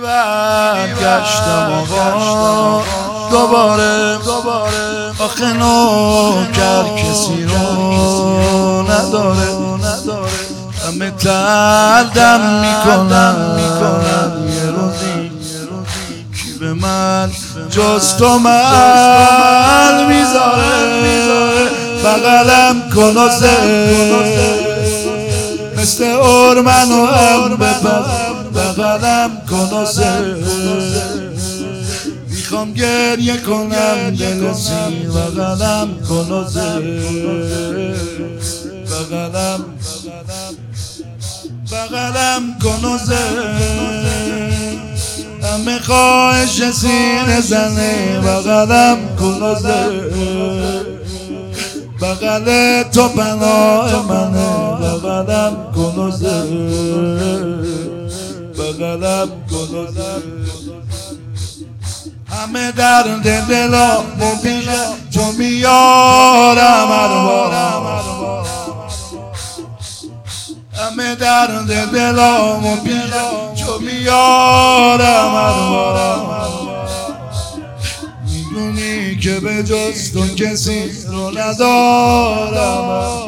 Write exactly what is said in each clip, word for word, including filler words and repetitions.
برگشتم آقا دوباره آخه نوکر کسی رو نداره همه تردم میکنن یه روزی کی به من جز تو من میذاره بغلم کن و مثل ارمن و هم بپر بغلم کن و میخوام گریه کنم دل سی بغلم کن و بغلم بغلم کن و همه خواهش سینه زنه بغلم کن و بغل تو پناه منه بغلم کن و بغلم کن و همه درد دلامو پیشه چون میارم هر بارم همه درد دلامو پیشه چون میارم هر بارم میدونی که به جز تو کسی رو ندارم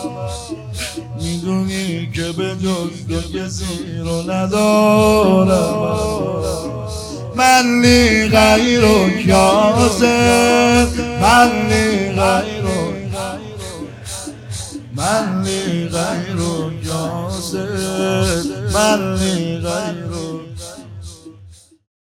میدونی که به جز تو کسی رو ندارم من لی غیر و یاسر من لی غیر و من لی غیر و یاسر من لی غیر